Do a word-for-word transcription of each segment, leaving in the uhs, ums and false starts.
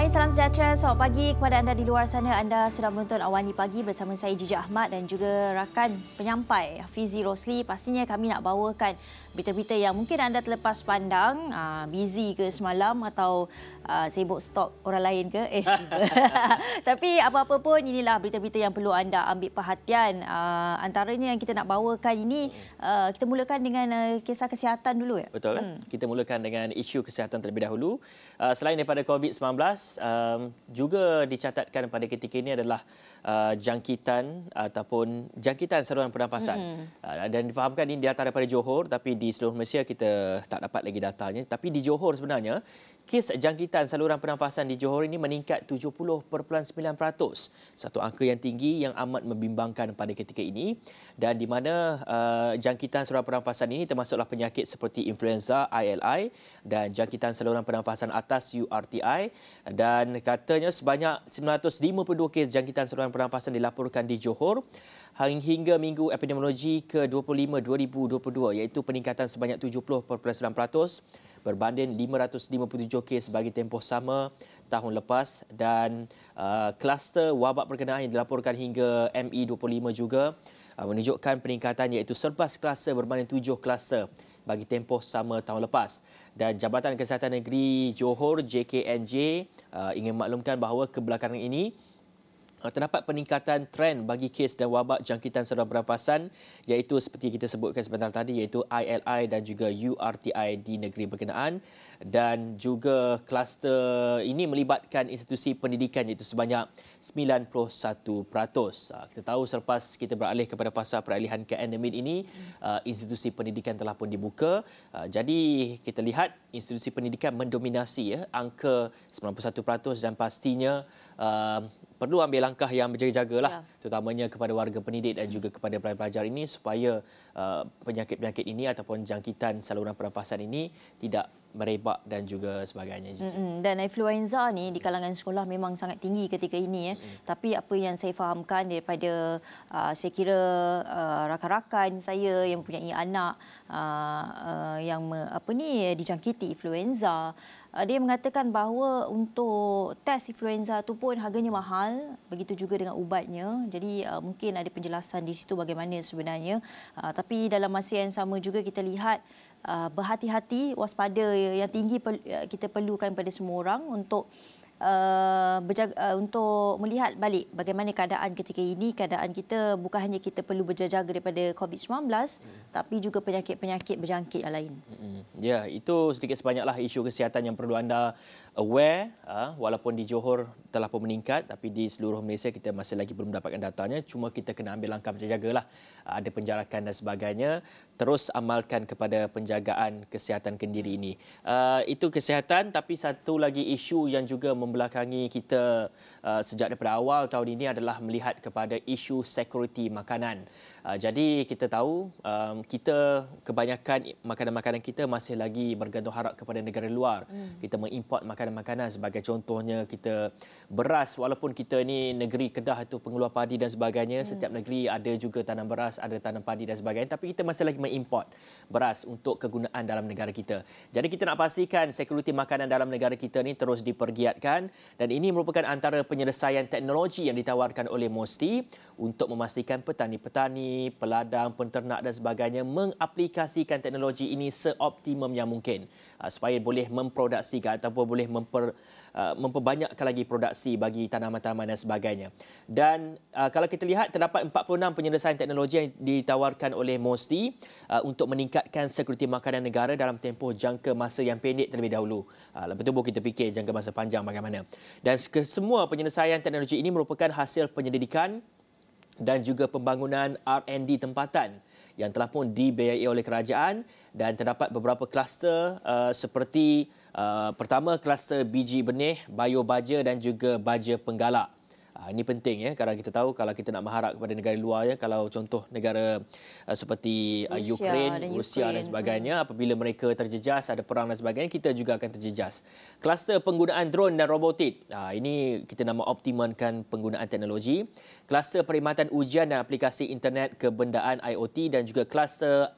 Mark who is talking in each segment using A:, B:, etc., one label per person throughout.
A: salam sejahtera. Selamat pagi kepada anda di luar sana. Anda sedang menonton Awani Pagi bersama saya Jiji Ahmad dan juga rakan penyampai Fizi Rosli. Pastinya kami nak bawakan berita-berita yang mungkin anda terlepas pandang, uh, busy ke semalam atau uh, sibuk stok orang lain ke. Eh, tapi apa-apa pun inilah berita-berita yang perlu anda ambil perhatian. Uh, antaranya yang kita nak bawakan ini, uh, kita mulakan dengan uh, kisah kesihatan dulu ya.
B: Betul. Hmm. Kita mulakan dengan isu kesihatan terlebih dahulu. Uh, selain daripada covid sembilan belas, um, juga dicatatkan pada ketika ini adalah uh, jangkitan ataupun jangkitan saluran pernafasan. Hmm. Uh, dan difahamkan ini data daripada Johor, tapi di seluruh Malaysia kita tak dapat lagi datanya. Tapi di Johor sebenarnya, kes jangkitan saluran pernafasan di Johor ini meningkat tujuh puluh perpuluhan sembilan peratus. Satu angka yang tinggi yang amat membimbangkan pada ketika ini. Dan di mana uh, jangkitan saluran pernafasan ini termasuklah penyakit seperti influenza I L I dan jangkitan saluran pernafasan atas U R T I. Dan katanya sebanyak sembilan ratus lima puluh dua kes jangkitan saluran pernafasan dilaporkan di Johor hingga minggu epidemiologi ke dua puluh lima dua ribu dua puluh dua, iaitu peningkatan sebanyak tujuh puluh perpuluhan sembilan peratus berbanding lima ratus lima puluh tujuh kes bagi tempoh sama tahun lepas. Dan uh, kluster wabak berkenaan yang dilaporkan hingga M E dua puluh lima juga uh, menunjukkan peningkatan, iaitu sebelas kluster berbanding tujuh kluster bagi tempoh sama tahun lepas. Dan Jabatan Kesihatan Negeri Johor J K N J uh, ingin maklumkan bahawa kebelakangan ini terdapat peningkatan tren bagi kes dan wabak jangkitan saluran pernafasan, iaitu seperti kita sebutkan sebentar tadi, iaitu I L I dan juga U R T I di negeri berkenaan. Dan juga kluster ini melibatkan institusi pendidikan, iaitu sebanyak sembilan puluh satu peratus. Kita tahu selepas kita beralih kepada fasa peralihan ke endemik ini, institusi pendidikan telah pun dibuka. Jadi kita lihat institusi pendidikan mendominasi ya, angka sembilan puluh satu peratus, dan pastinya uh, perlu ambil langkah yang berjaga-jagalah, ya, terutamanya kepada warga pendidik dan juga kepada pelajar-pelajar ini supaya uh, penyakit-penyakit ini ataupun jangkitan saluran pernafasan ini tidak merebak dan juga sebagainya.
A: Mm-hmm. Dan influenza ni di kalangan sekolah memang sangat tinggi ketika ini ya. Mm-hmm. Tapi apa yang saya fahamkan daripada uh, saya kira uh, rakan-rakan saya yang mempunyai anak uh, uh, yang me, apa ni dijangkiti influenza, uh, dia mengatakan bahawa untuk tes influenza tu pun harganya mahal, begitu juga dengan ubatnya. Jadi uh, mungkin ada penjelasan di situ bagaimana sebenarnya. Uh, tapi dalam masa yang sama juga kita lihat Uh, berhati-hati, waspada yang tinggi kita perlukan pada semua orang untuk uh, berjaga, uh, untuk melihat balik bagaimana keadaan ketika ini. Keadaan kita bukan hanya kita perlu berjaga-jaga daripada covid sembilan belas, hmm. tapi juga penyakit-penyakit berjangkit yang lain.
B: Hmm. Ya, itu sedikit sebanyaklah isu kesihatan yang perlu anda aware. Uh, walaupun di Johor telah pun meningkat, tapi di seluruh Malaysia kita masih lagi belum mendapatkan datanya. Cuma kita kena ambil langkah berjaga-jagalah. Uh, ada penjarakan dan sebagainya. Terus amalkan kepada penjagaan kesihatan kendiri ini. Uh, itu kesihatan, tapi satu lagi isu yang juga membelakangi kita uh, sejak daripada awal tahun ini adalah melihat kepada isu security makanan. Uh, jadi kita tahu um, kita kebanyakan makanan-makanan kita masih lagi bergantung harap kepada negara luar. Hmm. Kita mengimport makanan-makanan, sebagai contohnya kita beras, walaupun kita ni negeri Kedah itu pengeluar padi dan sebagainya. Hmm. Setiap negeri ada juga tanam beras, ada tanam padi dan sebagainya, tapi kita masih lagi mengimport beras untuk kegunaan dalam negara kita. Jadi kita nak pastikan security makanan dalam negara kita ni terus dipergiatkan, dan ini merupakan antara penyelesaian teknologi yang ditawarkan oleh MOSTI untuk memastikan petani-petani, peladang, penternak dan sebagainya mengaplikasikan teknologi ini seoptimum yang mungkin uh, supaya boleh memproduksikan ataupun boleh memper, uh, memperbanyakkan lagi produksi bagi tanaman-tanaman dan sebagainya. Dan uh, kalau kita lihat terdapat empat puluh enam penyelesaian teknologi yang ditawarkan oleh MOSTI uh, untuk meningkatkan sekuriti makanan negara dalam tempoh jangka masa yang pendek terlebih dahulu. Uh, lepas tu baru kita fikir jangka masa panjang bagaimana. Dan kesemua penyelesaian teknologi ini merupakan hasil penyelidikan dan juga pembangunan R and D tempatan yang telah pun dibiayai oleh kerajaan. Dan terdapat beberapa kluster uh, seperti uh, pertama kluster biji benih, biobaja dan juga baja penggalak. Uh, ini penting ya, kerana kita tahu kalau kita nak mengharap kepada negara luar ya, kalau contoh negara uh, seperti uh,
A: Rusia
B: Ukraine,
A: dan
B: Rusia
A: Ukraine.
B: dan sebagainya, hmm. apabila mereka terjejas, ada perang dan sebagainya, kita juga akan terjejas. Kluster penggunaan drone dan robotik. Uh, ini kita nak mengoptimalkan penggunaan teknologi. Kluster perkhidmatan ujian dan aplikasi internet kebendaan I O T, dan juga kluster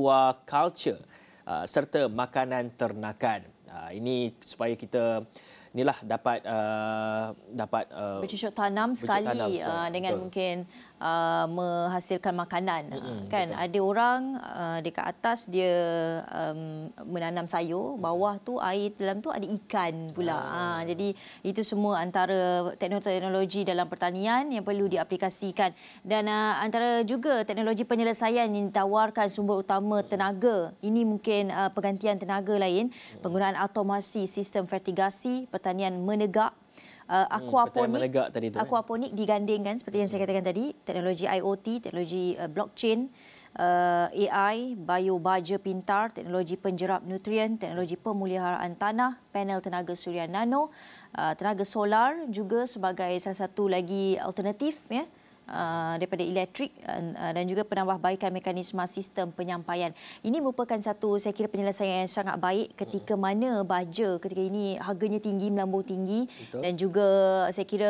B: aquaculture uh, serta makanan ternakan. Uh, ini supaya kita inilah dapat uh, dapat uh,
A: bercucuk tanam sekali
B: tanam,
A: uh, dengan
B: betul.
A: mungkin uh, menghasilkan makanan.
B: Mm-hmm,
A: kan
B: betul.
A: ada orang uh, dekat atas dia um, menanam sayur, bawah tu air dalam tu ada ikan pula. Ah. Uh, jadi itu semua antara teknologi dalam pertanian yang perlu diaplikasikan, dan uh, antara juga teknologi penyelesaian yang ditawarkan sumber utama tenaga. Ini mungkin uh, penggantian tenaga lain, penggunaan automasi sistem fertigasi, pertanian menegak. Uh, aquaponik,
B: hmm, tadi tu,
A: aquaponik digandingkan seperti yang saya katakan tadi, teknologi I O T, teknologi uh, blockchain, uh, A I, biobaja pintar, teknologi penjerap nutrien, teknologi pemeliharaan tanah, panel tenaga suria nano, uh, tenaga solar juga sebagai salah satu lagi alternatif ya. Uh, daripada elektrik uh, dan juga penambahbaikan mekanisme sistem penyampaian. Ini merupakan satu, saya kira, penyelesaian yang sangat baik ketika mana baja ketika ini harganya tinggi, melambung tinggi. Betul. Dan juga saya kira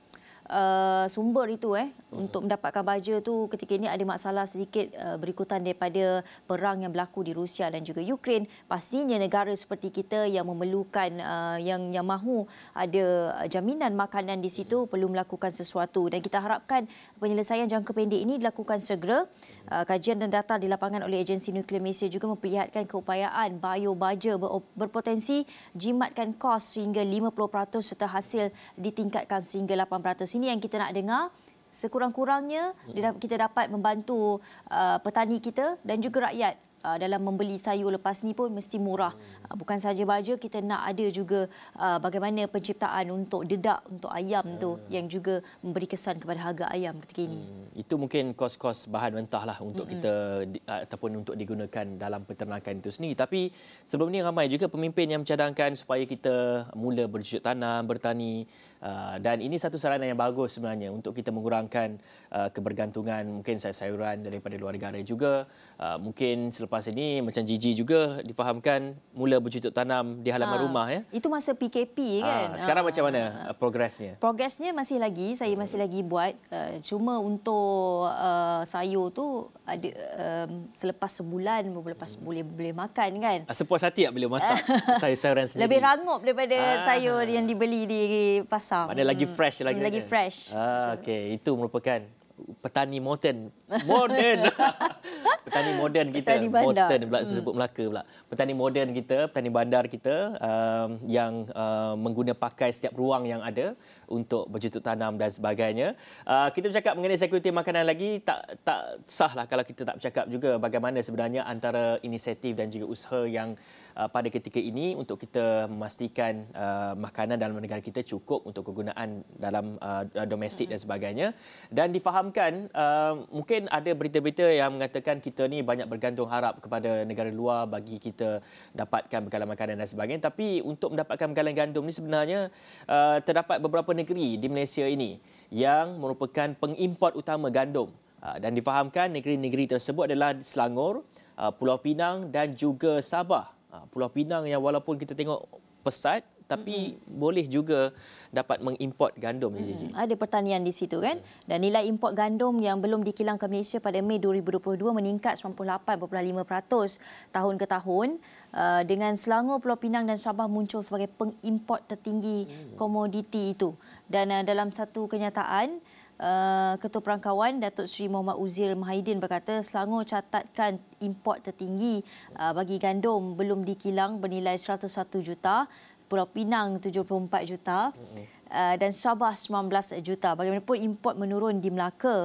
A: uh, sumber itu eh hmm. untuk mendapatkan baja tu ketika ini ada masalah sedikit uh, berikutan daripada perang yang berlaku di Rusia dan juga Ukraine. Pastinya negara seperti kita yang memerlukan uh, yang yang mahu ada jaminan makanan di situ perlu melakukan sesuatu, dan kita harapkan penyelesaian jangka pendek ini dilakukan segera. Uh, kajian dan data di lapangan oleh Agensi Nuklear Malaysia juga memperlihatkan keupayaan biobaja ber- berpotensi jimatkan kos sehingga lima puluh peratus serta hasil ditingkatkan sehingga lapan peratus. Ini yang kita nak dengar. Sekurang-kurangnya kita dapat membantu uh, petani kita dan juga rakyat uh, dalam membeli sayur lepas ni pun mesti murah. Uh, bukan saja baja, kita nak ada juga uh, bagaimana penciptaan untuk dedak untuk ayam tu yang juga memberi kesan kepada harga ayam ketika ini.
B: Hmm, itu mungkin kos-kos bahan mentah lah untuk mm-hmm. kita di, ataupun untuk digunakan dalam peternakan itu sendiri. Tapi sebelum ni ramai juga pemimpin yang mencadangkan supaya kita mula bercucuk tanam, bertani. Uh, dan ini satu saranan yang bagus sebenarnya untuk kita mengurangkan uh, kebergantungan mungkin sayur-sayuran daripada luar negara juga. Uh, mungkin selepas ini macam Gigi juga difahamkan mula bercucuk tanam di halaman uh, rumah ya.
A: Itu masa P K P kan.
B: Uh, sekarang uh, macam mana uh, progresnya?
A: Progresnya masih lagi, saya masih lagi buat. Uh, cuma untuk uh, sayur tu ada um, selepas sebulan lepas boleh boleh makan kan.
B: Uh, sepuas hati tak bila masak sayur-sayuran sendiri?
A: Lebih rangup daripada uh, sayur yang dibeli di pasar.
B: Ada lagi fresh lagi.
A: Lagi
B: kan?
A: fresh.
B: Ah, okey, itu merupakan petani moden. Moden. petani moden kita.
A: Petani bandar.
B: Moden pula hmm. sebut Melaka pula. Petani moden kita, petani bandar kita um, yang uh, mengguna pakai setiap ruang yang ada untuk bercucuk tanam dan sebagainya. Uh, kita bercakap mengenai sekuriti makanan lagi, tak tak sahlah kalau kita tak bercakap juga bagaimana sebenarnya antara inisiatif dan juga usaha yang Uh, pada ketika ini untuk kita memastikan uh, makanan dalam negara kita cukup untuk kegunaan dalam uh, domestik dan sebagainya. Dan difahamkan uh, mungkin ada berita-berita yang mengatakan kita ni banyak bergantung harap kepada negara luar bagi kita dapatkan bekalan makanan dan sebagainya. Tapi untuk mendapatkan bekalan gandum ni sebenarnya uh, terdapat beberapa negeri di Malaysia ini yang merupakan pengimport utama gandum. Uh, dan difahamkan negeri-negeri tersebut adalah Selangor, uh, Pulau Pinang dan juga Sabah. Pulau Pinang yang walaupun kita tengok pesat tapi mm-hmm. boleh juga dapat mengimport gandum. Mm-hmm.
A: Ada pertanian di situ kan. Dan nilai import gandum yang belum dikilang ke Malaysia pada Mei dua ribu dua puluh dua meningkat sembilan puluh lapan perpuluhan lima peratus tahun ke tahun. Uh, dengan Selangor, Pulau Pinang dan Sabah muncul sebagai pengimport tertinggi mm. komoditi itu. Dan uh, dalam satu kenyataan, Uh, Ketua Perangkawan Datuk Seri Muhammad Uzir Mahidin berkata Selangor catatkan import tertinggi uh, bagi gandum belum dikilang bernilai seratus satu juta, Pulau Pinang tujuh puluh empat juta uh, dan Sabah sembilan belas juta. Bagaimanapun import menurun di Melaka,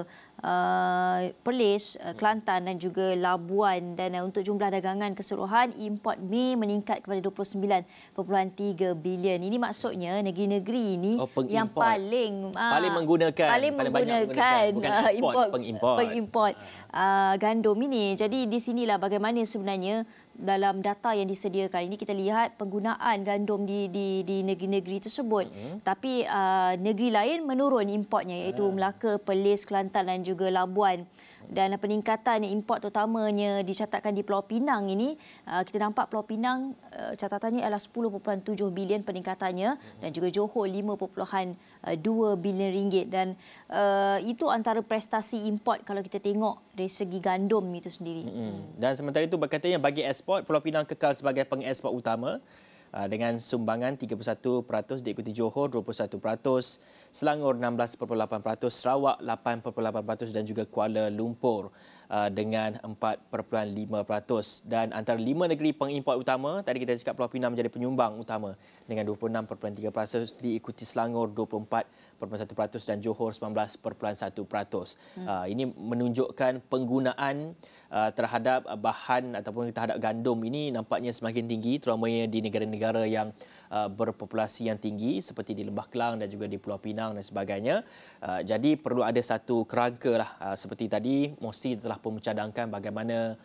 A: uh, Perlis, uh, Kelantan dan juga Labuan, dan uh, untuk jumlah dagangan keseluruhan import Mei meningkat kepada dua puluh sembilan perpuluhan tiga bilion. Ini maksudnya negeri-negeri ini oh, yang paling
B: paling menggunakan
A: paling, paling menggunakan, menggunakan
B: bukan ekspor,
A: import,
B: pengimport,
A: pengimport uh, gandum ini. Jadi di sinilah bagaimana sebenarnya dalam data yang disediakan ini kita lihat penggunaan gandum di di di negeri-negeri tersebut. Mm-hmm. Tapi uh, negeri lain menurun importnya iaitu yeah. Melaka, Perlis, Kelantan dan juga Labuan. Dan peningkatan import terutamanya dicatatkan di Pulau Pinang ini. Uh, kita nampak Pulau Pinang uh, catatannya adalah sepuluh perpuluhan tujuh bilion peningkatannya mm-hmm. dan juga Johor lima perpuluhan dua bilion ringgit. Dan uh, itu antara prestasi import kalau kita tengok dari segi gandum itu sendiri.
B: Mm-hmm. Dan sementara itu berkatanya bagi ekspor, Pulau Pinang kekal sebagai pengekspor utama. dengan sumbangan tiga puluh satu peratus, diikuti Johor dua puluh satu peratus, Selangor enam belas perpuluhan lapan peratus, Sarawak lapan perpuluhan lapan peratus dan juga Kuala Lumpur dengan empat perpuluhan lima peratus. Dan antara lima negeri pengimport utama, tadi kita cakap Pulau Pinang menjadi penyumbang utama dengan dua puluh enam perpuluhan tiga peratus, diikuti Selangor dua puluh empat perpuluhan satu peratus dan Johor sembilan belas perpuluhan satu peratus. Hmm. Ini menunjukkan penggunaan terhadap bahan ataupun terhadap gandum ini nampaknya semakin tinggi, terutamanya di negara-negara yang berpopulasi yang tinggi seperti di Lembah Kelang dan juga di Pulau Pinang dan sebagainya. Jadi perlu ada satu kerangka lah. Seperti tadi, Mosi telah pun mencadangkan bagaimana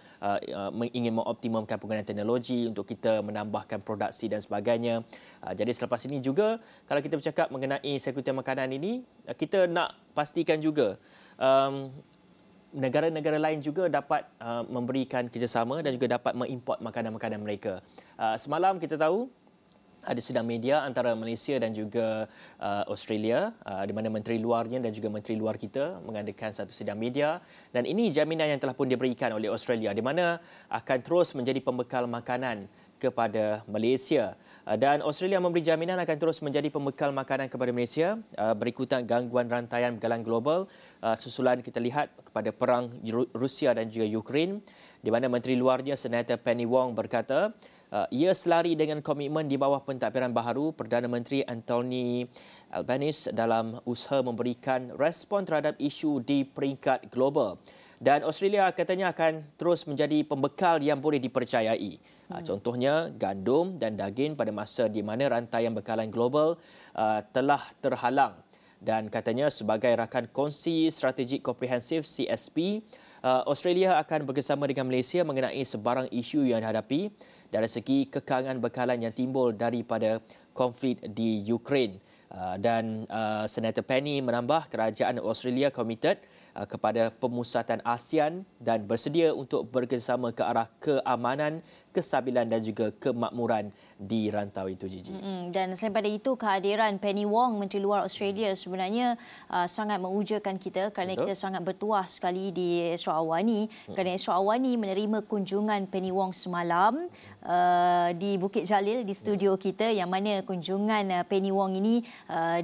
B: ingin mengoptimumkan penggunaan teknologi untuk kita menambahkan produksi dan sebagainya. Jadi selepas ini juga, kalau kita bercakap mengenai sekuriti makanan ini, kita nak pastikan juga um, negara-negara lain juga dapat uh, memberikan kerjasama dan juga dapat mengimport makanan-makanan mereka. Uh, semalam kita tahu ada sidang media antara Malaysia dan juga uh, Australia, uh, di mana menteri luarnya dan juga menteri luar kita mengadakan satu sidang media, dan ini jaminan yang telah pun diberikan oleh Australia di mana akan terus menjadi pembekal makanan kepada Malaysia. Dan Australia memberi jaminan akan terus menjadi pembekal makanan kepada Malaysia berikutan gangguan rantaian bergalan global susulan kita lihat kepada perang Rusia dan juga Ukraine, di mana Menteri Luarnya Senator Penny Wong berkata ia selari dengan komitmen di bawah pentadbiran baharu Perdana Menteri Anthony Albanese dalam usaha memberikan respon terhadap isu di peringkat global. Dan Australia katanya akan terus menjadi pembekal yang boleh dipercayai. Hmm. Contohnya gandum dan daging pada masa di mana rantaian bekalan global uh, telah terhalang. Dan katanya sebagai rakan kongsi strategik komprehensif C S P, uh, Australia akan bekerjasama dengan Malaysia mengenai sebarang isu yang dihadapi dari segi kekangan bekalan yang timbul daripada konflik di Ukraine. Uh, dan uh, Senator Penny menambah kerajaan Australia komited uh, kepada pemusatan ASEAN dan bersedia untuk bekerjasama ke arah keamanan, kestabilan dan juga kemakmuran di rantau itu, Gigi. Mm-hmm.
A: Dan selain pada itu, kehadiran Penny Wong, Menteri Luar Australia sebenarnya uh, sangat mengujakan kita kerana Betul. kita sangat bertuah sekali di Ashraf Awani. Mm-hmm. Kerana Ashraf Awani menerima kunjungan Penny Wong semalam uh, di Bukit Jalil, di studio mm-hmm. kita, yang mana kunjungan uh, Penny Wong ini uh,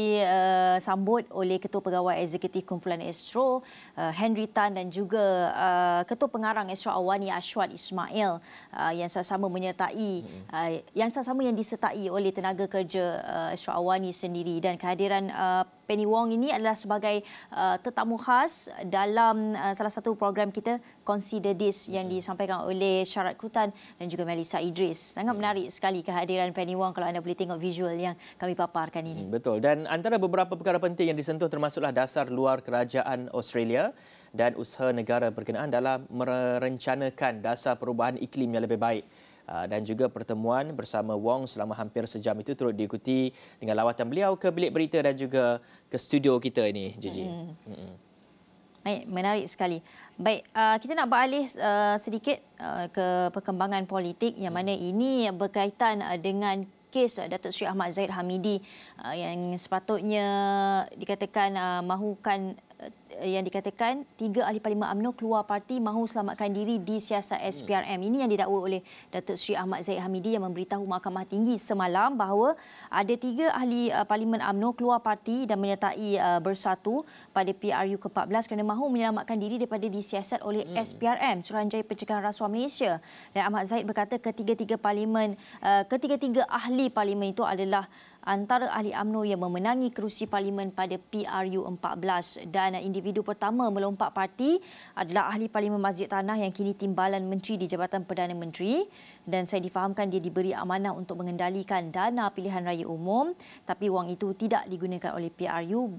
A: disambut uh, oleh Ketua Pegawai Eksekutif Kumpulan Astro, uh, Henry Tan, dan juga uh, Ketua Pengarang Ashraf Awani, Ashwat Ismail, uh, yang sama-sama menyertai mm-hmm. uh, yang sama-sama yang disertai oleh tenaga kerja uh, Ashraf Awani sendiri. Dan kehadiran uh, Penny Wong ini adalah sebagai uh, tetamu khas dalam uh, salah satu program kita, Consider This, yang disampaikan oleh Syarat Kutan dan juga Melissa Idris. Sangat menarik sekali kehadiran Penny Wong kalau anda boleh tengok visual yang kami paparkan ini.
B: Betul. Dan antara beberapa perkara penting yang disentuh termasuklah dasar luar kerajaan Australia dan usaha negara berkenaan dalam merencanakan dasar perubahan iklim yang lebih baik. Dan juga pertemuan bersama Wong selama hampir sejam itu turut diikuti dengan lawatan beliau ke bilik berita dan juga ke studio kita ini, Gigi. Hmm. Hmm.
A: Baik, menarik sekali. Baik, uh, kita nak beralih uh, sedikit uh, ke perkembangan politik yang mana ini berkaitan uh, dengan kes uh, Datuk Seri Ahmad Zahid Hamidi uh, yang sepatutnya dikatakan uh, mahukan yang dikatakan tiga ahli Parlimen U M N O keluar parti mahu selamatkan diri di siasat S P R M. Ini yang didakwa oleh Datuk Seri Ahmad Zahid Hamidi yang memberitahu Mahkamah Tinggi semalam bahawa ada tiga ahli uh, Parlimen U M N O keluar parti dan menyertai uh, bersatu pada P R U ke empat belas kerana mahu menyelamatkan diri daripada disiasat oleh hmm. S P R M, Suruhanjaya Pencegahan Rasuah Malaysia. Dan Ahmad Zahid berkata ketiga-tiga parlimen, uh, ketiga-tiga ahli parlimen itu adalah antara ahli U M N O yang memenangi kerusi parlimen pada P R U empat belas. Dan individu pertama melompat parti adalah ahli Parlimen Masjid Tanah yang kini timbalan menteri di Jabatan Perdana Menteri. Dan saya difahamkan dia diberi amanah untuk mengendalikan dana pilihan raya umum, tapi wang itu tidak digunakan oleh P R U.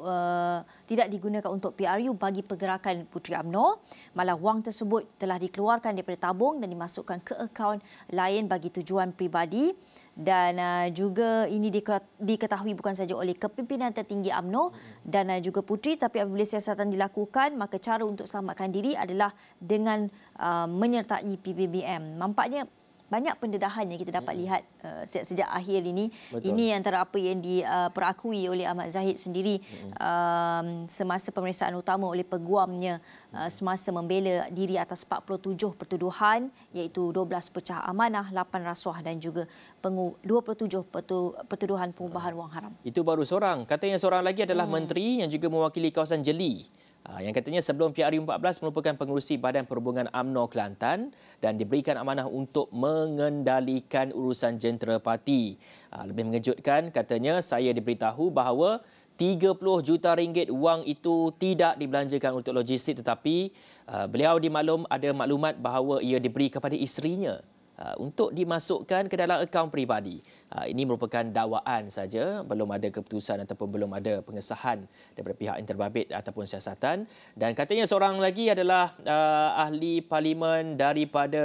A: Uh, tidak digunakan untuk P R U bagi pergerakan Puteri U M N O. Malah wang tersebut telah dikeluarkan daripada tabung dan dimasukkan ke akaun lain bagi tujuan peribadi. Dan uh, juga ini diketahui bukan saja oleh kepimpinan tertinggi U M N O dan uh, juga Puteri, tapi apabila siasatan dilakukan, maka cara untuk selamatkan diri adalah dengan uh, menyertai P B B M. Nampaknya banyak pendedahan yang kita dapat hmm. lihat uh, sejak, sejak akhir ini.
B: Betul.
A: Ini antara apa yang diperakui oleh Ahmad Zahid sendiri hmm. um, semasa pemeriksaan utama oleh peguamnya uh, semasa membela diri atas empat puluh tujuh pertuduhan, iaitu dua belas pecah amanah, lapan rasuah dan juga dua puluh tujuh pertuduhan pengubahan wang haram.
B: Itu baru seorang. Katanya seorang lagi adalah hmm. menteri yang juga mewakili kawasan Jeli. Yang katanya sebelum P R U empat belas merupakan pengerusi Badan Perhubungan U M N O Kelantan dan diberikan amanah untuk mengendalikan urusan jentera parti. Lebih mengejutkan, katanya saya diberitahu bahawa tiga puluh juta ringgit wang itu tidak dibelanjakan untuk logistik, tetapi beliau dimaklum ada maklumat bahawa ia diberi kepada isterinya untuk dimasukkan ke dalam akaun peribadi. Ini merupakan dakwaan saja, belum ada keputusan ataupun belum ada pengesahan daripada pihak yang terbabit ataupun siasatan. Dan katanya seorang lagi adalah uh, ahli parlimen daripada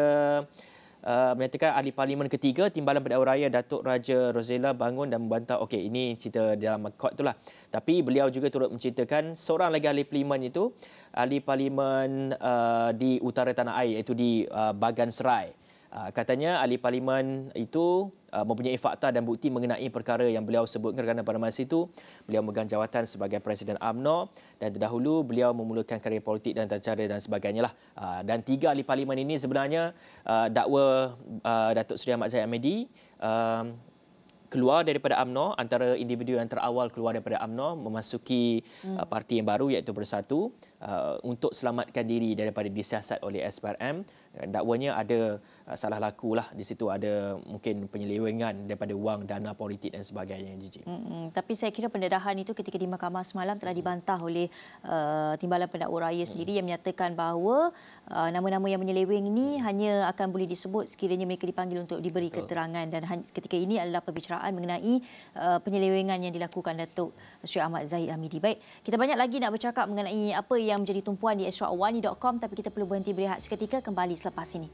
B: uh, menyatakan ahli parlimen ketiga Timbalan Pendakwa Raya Datuk Raja Rosella bangun dan membantah. Okey, ini cerita dalam court itulah. Tapi beliau juga turut menceritakan seorang lagi ahli parlimen itu, ahli parlimen uh, di utara tanah air, iaitu di uh, Bagan Serai. Uh, katanya ahli parlimen itu uh, mempunyai fakta dan bukti mengenai perkara yang beliau sebutkan, kerana pada masa itu beliau memegang jawatan sebagai Presiden U M N O dan terdahulu beliau memulakan karier politik dan tata cara dan sebagainya lah. Uh, dan tiga ahli parlimen ini sebenarnya uh, dakwa uh, Datuk Seri Ahmad Zahid Hamidi uh, keluar daripada U M N O, antara individu yang terawal keluar daripada U M N O memasuki hmm. uh, parti yang baru iaitu Bersatu uh, untuk selamatkan diri daripada disiasat oleh S P R M. Dakwanya ada uh, salah laku lah di situ, ada mungkin penyelewengan daripada wang dana politik dan sebagainya. Gigi.
A: Hmm, tapi saya kira pendedahan itu ketika di mahkamah semalam telah dibantah oleh uh, Timbalan Pendakwa Raya sendiri hmm. yang menyatakan bahawa uh, nama-nama yang menyeleweng ini hanya akan boleh disebut sekiranya mereka dipanggil untuk diberi Betul. keterangan, dan ketika ini adalah perbicaraan mengenai uh, penyelewengan yang dilakukan Datuk Seri Ahmad Zahid Hamidi. Baik, kita banyak lagi nak bercakap mengenai apa yang menjadi tumpuan di extra awani dot com, tapi kita perlu berhenti berehat seketika, kembali selepas ini.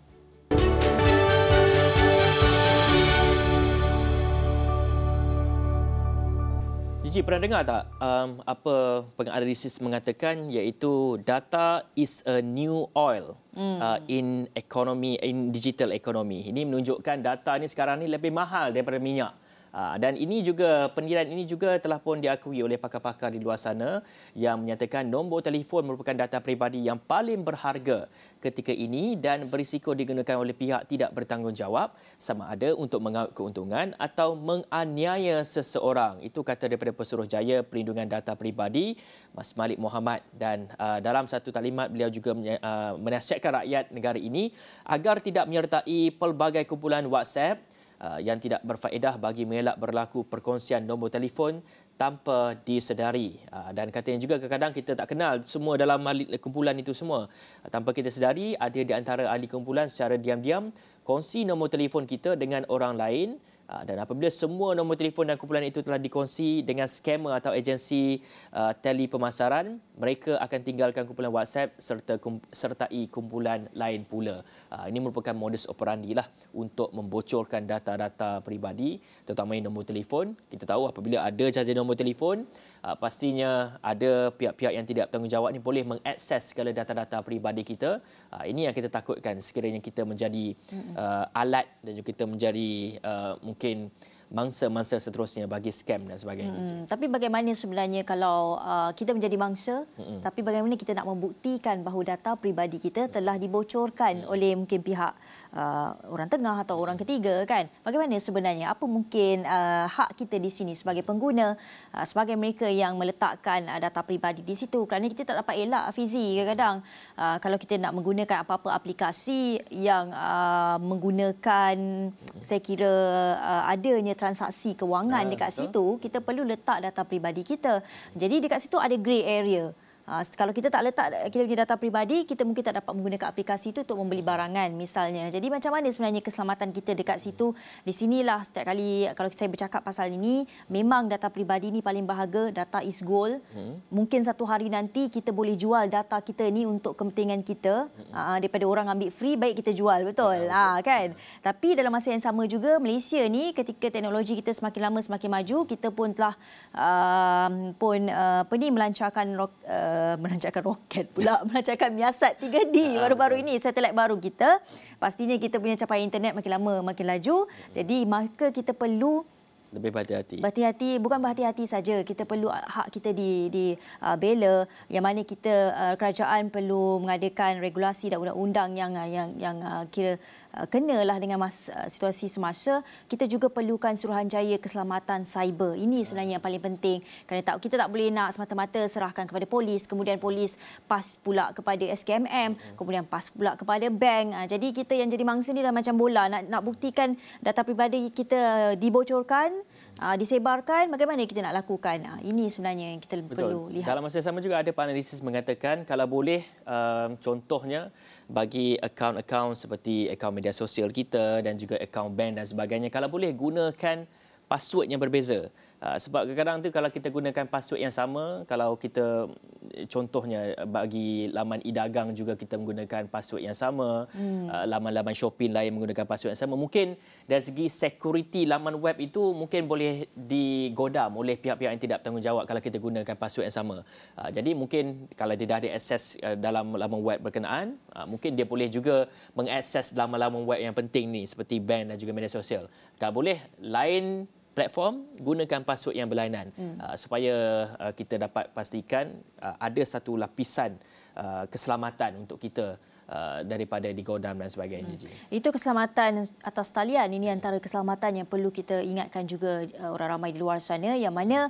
B: Gigi, pernah dengar tak um, apa penganalisis mengatakan, iaitu data is a new oil hmm. uh, in economy, in digital economy. Ini menunjukkan data ni sekarang ni lebih mahal daripada minyak. Uh, dan ini juga, pendirian ini juga telah pun diakui oleh pakar-pakar di luar sana yang menyatakan nombor telefon merupakan data peribadi yang paling berharga ketika ini dan berisiko digunakan oleh pihak tidak bertanggungjawab, sama ada untuk mengaut keuntungan atau menganiaya seseorang. Itu kata daripada Pesuruhjaya Perlindungan Data Peribadi, Mas Malik Mohamad. Dan uh, dalam satu taklimat beliau juga uh, menasihatkan rakyat negara ini agar tidak menyertai pelbagai kumpulan WhatsApp Uh, yang tidak berfaedah bagi mengelak berlaku perkongsian nombor telefon tanpa disedari. Uh, dan katanya juga kadang-kadang kita tak kenal semua dalam ahli kumpulan itu semua. Uh, tanpa kita sedari, ada di antara ahli kumpulan secara diam-diam kongsi nombor telefon kita dengan orang lain. Dan apabila semua nombor telefon dan kumpulan itu telah dikongsi dengan skamer atau agensi uh, tele pemasaran, mereka akan tinggalkan kumpulan WhatsApp serta kum, sertai kumpulan lain pula. Uh, ini merupakan modus operandi lah untuk membocorkan data-data peribadi, terutama nombor telefon. Kita tahu apabila ada saja nombor telefon, uh, pastinya ada pihak-pihak yang tidak bertanggungjawab ni boleh mengakses segala data-data peribadi kita. Uh, ini yang kita takutkan sekiranya kita menjadi uh, alat dan juga kita menjadi uh, mungkin mangsa-mangsa seterusnya bagi scam dan sebagainya.
A: Hmm, tapi bagaimana sebenarnya kalau uh, kita menjadi mangsa, hmm. tapi bagaimana kita nak membuktikan bahawa data peribadi kita telah dibocorkan hmm. oleh mungkin pihak uh, orang tengah atau orang ketiga, kan? Bagaimana sebenarnya? Apa mungkin uh, hak kita di sini sebagai pengguna, uh, sebagai mereka yang meletakkan uh, data peribadi di situ? Kerana kita tak dapat elak, Fizi, kadang-kadang uh, kalau kita nak menggunakan apa-apa aplikasi yang uh, menggunakan, hmm. saya kira uh, adanya transaksi kewangan dekat betul. situ, kita perlu letak data peribadi kita. Jadi dekat situ ada grey area. Uh, kalau kita tak letak kita punya data peribadi, kita mungkin tak dapat menggunakan aplikasi itu untuk membeli barangan misalnya. Jadi macam mana sebenarnya keselamatan kita dekat situ? Di sinilah setiap kali kalau saya bercakap pasal ini, memang data peribadi ini paling berharga, data is gold. Hmm. Mungkin satu hari nanti kita boleh jual data kita ni untuk kepentingan kita. Hmm. Uh, daripada orang ambil free, baik kita jual, betul? Ah, kan? Tapi dalam masa yang sama juga, Malaysia ni ketika teknologi kita semakin lama semakin maju, kita pun telah uh, pun uh, apa ni melancarkan uh, uh, menancapkan roket pula, menancapkan Miasat tiga D baru-baru ini, satelit baru kita. Pastinya kita punya capaian internet makin lama makin laju. Jadi maka kita perlu
B: lebih berhati-hati.
A: Berhati-hati, bukan berhati-hati saja. Kita perlu hak kita di di uh, bela, yang mana kita uh, kerajaan perlu mengadakan regulasi dan undang-undang yang yang yang uh, kira uh, kenalah dengan mas, uh, situasi semasa. Kita juga perlukan Suruhanjaya Keselamatan Cyber. Ini sebenarnya yang paling penting. Kerana tak, kita tak boleh nak semata-mata serahkan kepada polis, kemudian polis pas pula kepada S K M M, kemudian pas pula kepada bank. Uh, jadi kita yang jadi mangsa ni dah macam bola, nak nak buktikan data peribadi kita dibocorkan, Uh, disebarkan, bagaimana kita nak lakukan? Uh, ini sebenarnya yang kita
B: Betul.
A: perlu lihat.
B: Dalam masa yang sama juga ada penalisis mengatakan kalau boleh um, contohnya bagi akaun-akaun seperti akaun media sosial kita dan juga akaun bank dan sebagainya, kalau boleh gunakan password yang berbeza. Uh, sebab kadang-kadang tu kalau kita gunakan password yang sama, kalau kita contohnya bagi laman e-dagang juga kita menggunakan password yang sama, hmm. uh, laman-laman shopping lain menggunakan password yang sama, mungkin dari segi security laman web itu mungkin boleh digodam oleh pihak-pihak yang tidak bertanggungjawab kalau kita gunakan password yang sama. Uh, jadi mungkin kalau dia dah ada akses uh, dalam laman web berkenaan, uh, mungkin dia boleh juga mengakses laman-laman web yang penting ni seperti bank dan juga media sosial. Kalau boleh lain platform, gunakan password yang berlainan hmm. uh, supaya uh, kita dapat pastikan uh, ada satu lapisan uh, keselamatan untuk kita uh, daripada digodam dan sebagainya.
A: Hmm. Itu keselamatan atas talian. Ini antara keselamatan yang perlu kita ingatkan juga uh, orang ramai di luar sana, yang mana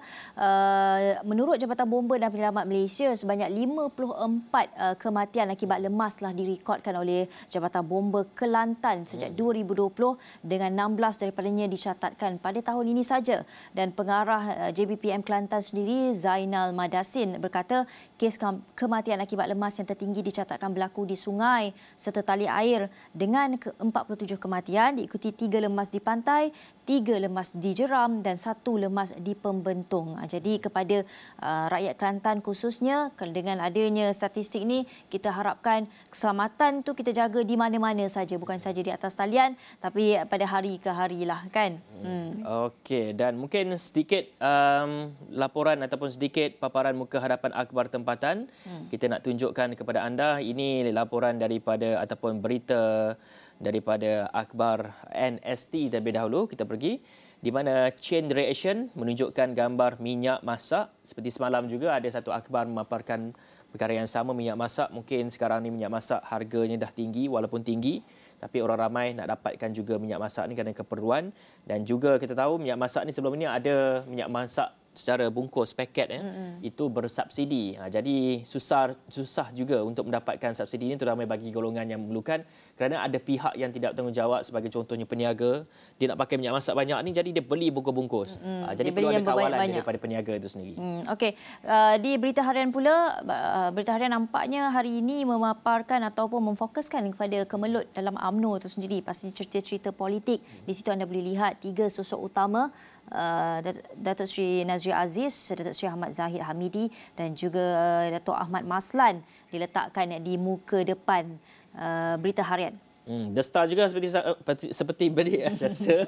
A: uh, menurut Jabatan Bomba dan Penyelamat Malaysia sebanyak lima puluh empat uh, kematian akibat lemas telah direkodkan oleh Jabatan Bomba Kelantan sejak hmm. dua ribu dua puluh, dengan enam belas daripadanya dicatatkan pada tahun ini saja. Dan pengarah uh, J B P M Kelantan sendiri, Zainal Madasin, berkata kes kematian akibat lemas yang tertinggi dicatatkan berlaku di sungai serta tali air dengan empat puluh tujuh kematian, diikuti tiga lemas di pantai, tiga lemas di jeram dan satu lemas di pembentung. Jadi kepada uh, rakyat Kelantan khususnya, dengan adanya statistik ini, kita harapkan keselamatan tu kita jaga di mana-mana saja, bukan saja di atas talian tapi pada hari ke hari lah kan. Hmm.
B: Okey, dan mungkin sedikit um, laporan ataupun sedikit paparan muka hadapan akhbar tempatan. Hmm. Kita nak tunjukkan kepada anda, ini laporan daripada ataupun berita daripada akhbar N S T terlebih dahulu. Kita pergi di mana chain reaction menunjukkan gambar minyak masak. Seperti semalam juga ada satu akhbar memaparkan perkara yang sama, minyak masak. Mungkin sekarang ni minyak masak harganya dah tinggi, walaupun tinggi, tapi orang ramai nak dapatkan juga minyak masak ni kerana keperluan. Dan juga kita tahu minyak masak ni sebelum ni ada minyak masak secara bungkus paket ya, mm-hmm. itu bersubsidi. Ha, jadi susah susah juga untuk mendapatkan subsidi ini, terutama bagi golongan yang memerlukan, kerana ada pihak yang tidak bertanggungjawab, sebagai contohnya peniaga, dia nak pakai minyak masak banyak ni, jadi dia beli bungkus-bungkus. Mm-hmm. Ha, jadi dia perlu ada kawalan daripada peniaga itu sendiri. Mm,
A: Okey, uh, di berita harian pula, uh, berita harian nampaknya hari ini memaparkan ataupun memfokuskan kepada kemelut dalam U M N O itu sendiri. Pastinya cerita-cerita politik. Mm. Di situ anda boleh lihat tiga sosok utama, Uh, Datuk Seri Nazri Aziz, Datuk Seri Ahmad Zahid Hamidi dan juga uh, Datuk Ahmad Maslan diletakkan di muka depan uh, berita harian.
B: Hmm, The Star juga seperti seperti beri rasa.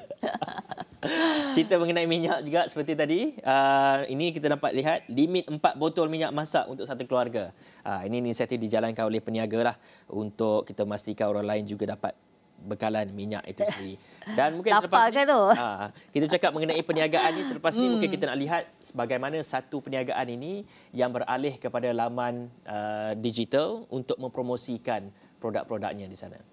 B: Cerita mengenai minyak juga seperti tadi. Uh, ini kita dapat lihat limit empat botol minyak masak untuk satu keluarga. Uh, ini inisiatif dijalankan oleh peniaga lah untuk kita memastikan orang lain juga dapat bekalan minyak itu sendiri. Dan mungkin selepas ni, ha, kita cakap mengenai perniagaan ni, selepas hmm. ni mungkin kita nak lihat bagaimana satu perniagaan ini yang beralih kepada laman uh, digital untuk mempromosikan produk-produknya di sana.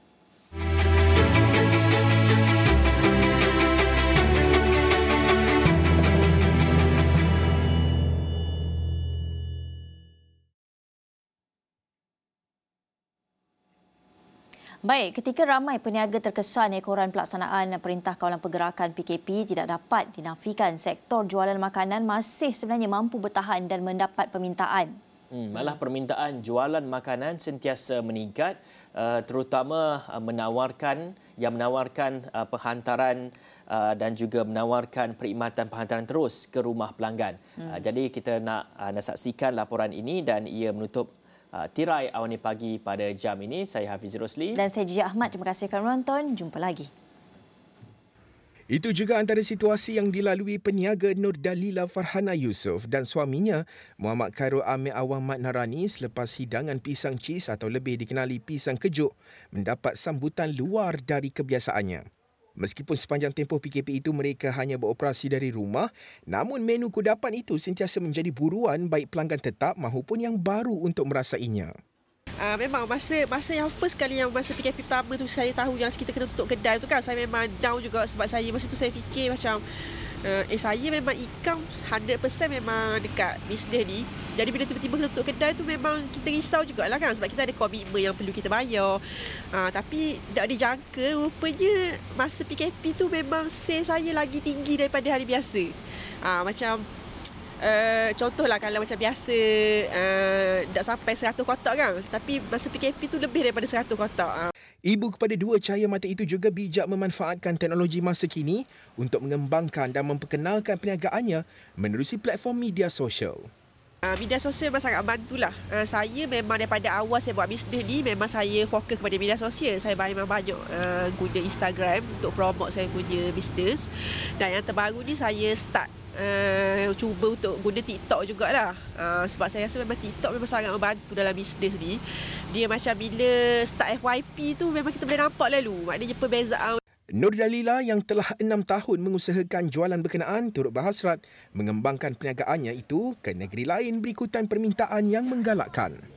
A: Baik, ketika ramai peniaga terkesan ekoran pelaksanaan Perintah Kawalan Pergerakan P K P tidak dapat dinafikan, sektor jualan makanan masih sebenarnya mampu bertahan dan mendapat permintaan.
B: Hmm, malah permintaan jualan makanan sentiasa meningkat, uh, terutama uh, menawarkan yang menawarkan uh, penghantaran uh, dan juga menawarkan perkhidmatan penghantaran terus ke rumah pelanggan. Hmm. Uh, jadi kita nak, uh, nak saksikan laporan ini dan ia menutup Uh, tirai Awani Pagi pada jam ini. Saya Hafiz Rosli.
A: Dan saya Jijak Ahmad. Terima kasih kerana menonton. Jumpa lagi.
C: Itu juga antara situasi yang dilalui peniaga Nur Dalila Farhana Yusof dan suaminya Muhammad Khairul Amir Awang Mat Narani selepas hidangan pisang cheese atau lebih dikenali pisang kejuk mendapat sambutan luar dari kebiasaannya. Meskipun sepanjang tempoh P K P itu mereka hanya beroperasi dari rumah, namun menu kudapan itu sentiasa menjadi buruan baik pelanggan tetap maupun yang baru untuk merasainya.
D: Uh, memang masa masa yang first kali yang masa P K P pertama tu saya tahu yang kita kena tutup kedai tu kan, saya memang down juga sebab saya masa tu saya fikir macam uh, eh saya memang income one hundred percent memang dekat bisnes ni. Jadi bila tiba-tiba kena tutup kedai tu memang kita risau jugalah kan sebab kita ada komitmen yang perlu kita bayar. Uh, tapi tak dijangka rupanya masa P K P tu memang sale saya lagi tinggi daripada hari biasa. Uh, macam Uh, contohlah kalau macam biasa uh, tak sampai seratus kotak kan, tapi masa P K P tu lebih daripada seratus kotak. Uh.
C: Ibu kepada dua cahaya mata itu juga bijak memanfaatkan teknologi masa kini untuk mengembangkan dan memperkenalkan perniagaannya menerusi platform media sosial.
D: Uh, media sosial memang sangat bantulah. Uh, saya memang daripada awal saya buat bisnes ni memang saya fokus kepada media sosial. Saya memang banyak uh, guna Instagram untuk promote saya punya bisnes. Dan yang terbaru ni saya start Uh, cuba untuk guna TikTok jugalah. Uh, sebab saya rasa memang TikTok memang sangat membantu dalam bisnes ni. Dia macam bila start F Y P tu memang kita boleh nampak lalu. Maknanya perbezaan.
C: Nur Dalila yang telah enam tahun mengusahakan jualan berkenaan turut berhasrat mengembangkan perniagaannya itu ke negeri lain berikutan permintaan yang menggalakkan.